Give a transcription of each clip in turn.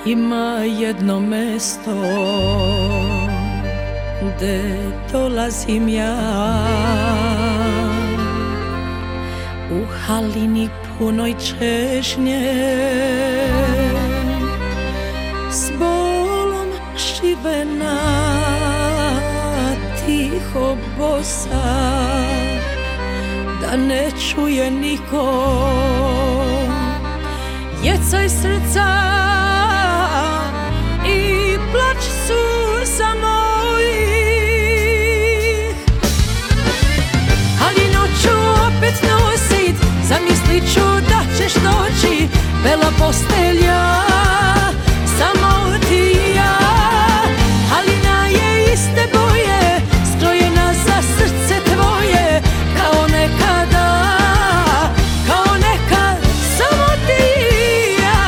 Ima jedno mesto gde dolazim ja, u halini punoj češnje, s bolom šivena, tiho bosa, da ne čuje niko jecaj srca i plač suza mojih. Ali noću opet nosit, zamislit ću da ćeš doći, bela postelja, samo ti i ja. Halina je iste boje, skrojena za srce tvoje, kao nekada, kao nekad, samo ti i ja.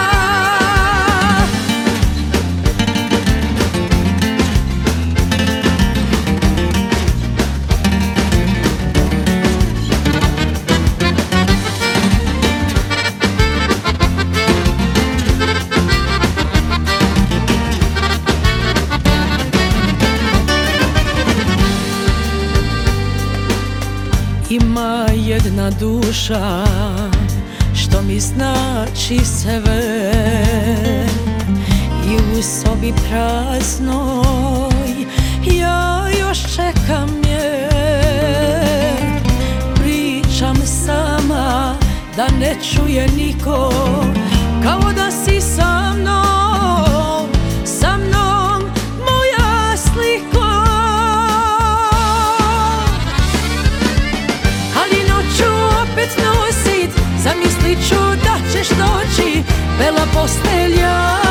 Ima jedna duša što mi znači sve, i u sobi praznoj ja još čekam je. Pričam sama da ne čuje niko, kao da si sa mnom, sa mnom moja sliko. Opet nosit, zamislit ću da ćeš doći, bela postelja,